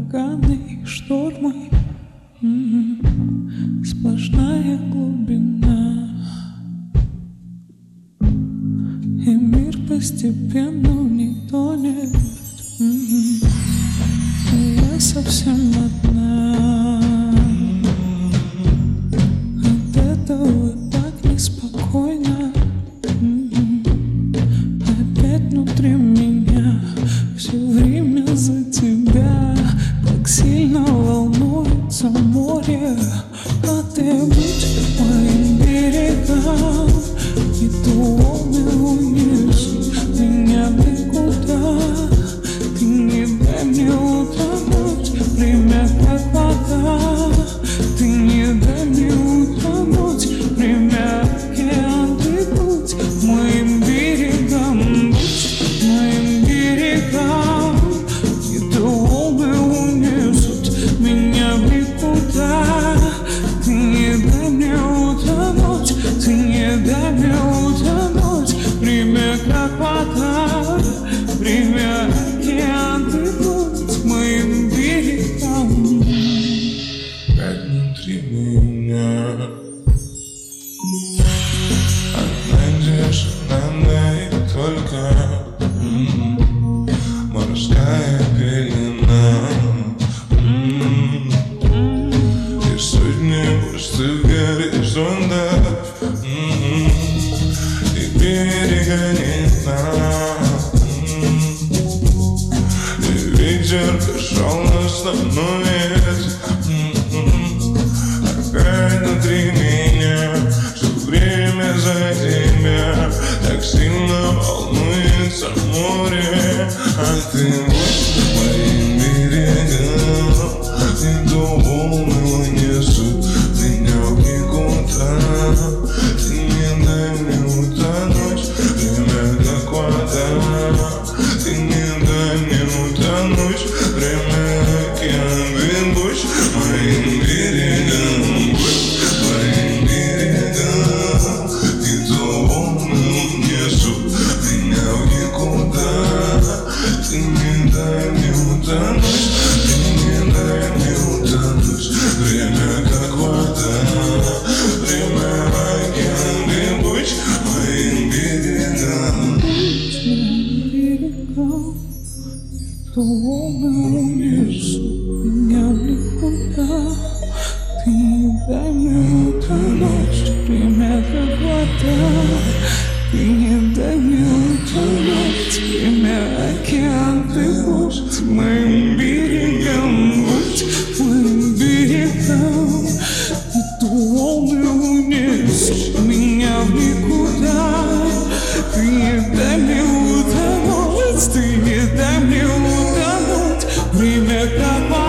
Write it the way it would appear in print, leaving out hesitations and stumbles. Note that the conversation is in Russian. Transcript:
ураганы и штормы, сплошная глубина, и мир постепенно не тонет, и я совсем одна. От этого так неспокойно, опять внутри меня все время за тебя. Так сильно волнуется море, а ты будь моим берегом, и волны унесут меня никуда. Ты не дай мне утонуть, время как вода. Ты не дай мне утонуть, время океан. Ты будь моим берегом, будь моим берегом, и волны унесут меня в никуда. Ты не дай мне утонуть, ты не дай мне утонуть, время как вода, время океан. Ты будь моим берегом. Как внутри меня одна тишина, и только морская пелена, и сотни пустых горизонтов, и берега не знаю. И ветер пришел, остановит опять внутри меня, все время за тебя. Так сильно волнуется море, а ты будь моим берегом, и волны унесут меня в никуда. Ты не дай мне утонуть, время как вода. Ты не дай мне утонуть, время океан. Ты будь моим берегом, будь моим берегом, и волны унесут меня в никуда. Ты не дай мне утонуть, ты не дай мне утонуть, время как вода, время океан. Ты будь моим берегом. То волны унесут меня в никуда. Ты не дай мне утонуть, время как вода. Ты не дай мне утонуть, время океан. Ты будь моим берегом, будь моим берегом, и волны унесут меня в никуда. Ты не дай мне утонуть, ты не дай мне утонуть, время как вода.